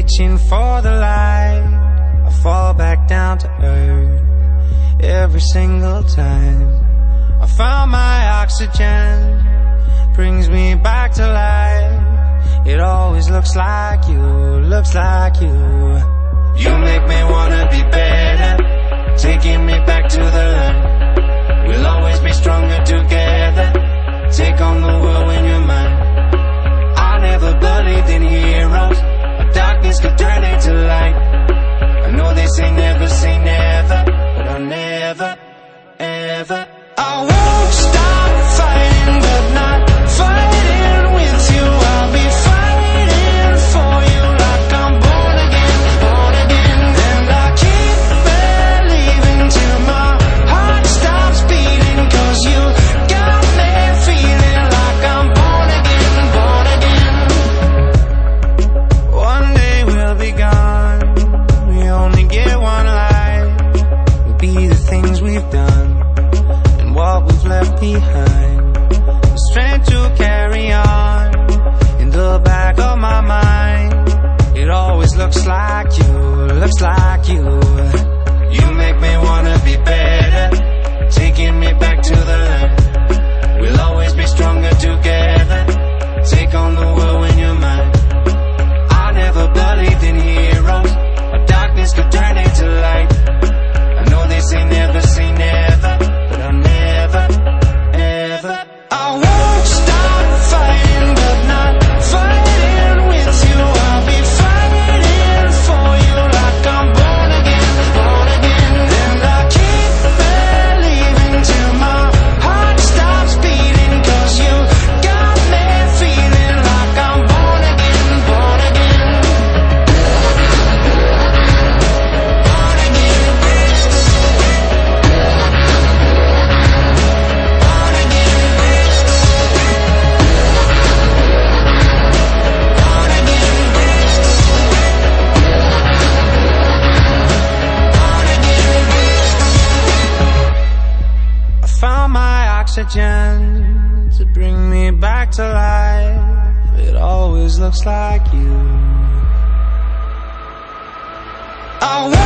reaching for the light, I fall back down to earth every single time. I found my oxygen, brings me back to life. It always looks like you, looks like you. You make me wanna be better, taking me back to the light. We'll always be stronger together, take on the world when you're mine. I never believed in heroes, darkness could turn into light. I know they say never but I'll never, ever. I won't stop fighting, but not fighting with you. I'll be fighting for you like I'm born again. And I keep believing till my heart stops beating, 'cause you got me feeling like I'm born again. One day we'll be gone, we only get one life. We'll be the things we've done and what we've left behind. The strength to carry on in the back of my mind. It always looks like you, looks like you. You make me wanna be better, taking me back to the light. We'll always be stronger together, take on the world when you're mine. I never believed in heroes, but darkness could turn into light. I know they say never, but I'll never, ever. I won't stop fighting, but not fighting with you. I'll be fighting for you like I'm born again. And I keep believing till my heart stops beating, 'cause you got me feeling like I'm born again. Found my oxygen to bring me back to life. It always looks like you. I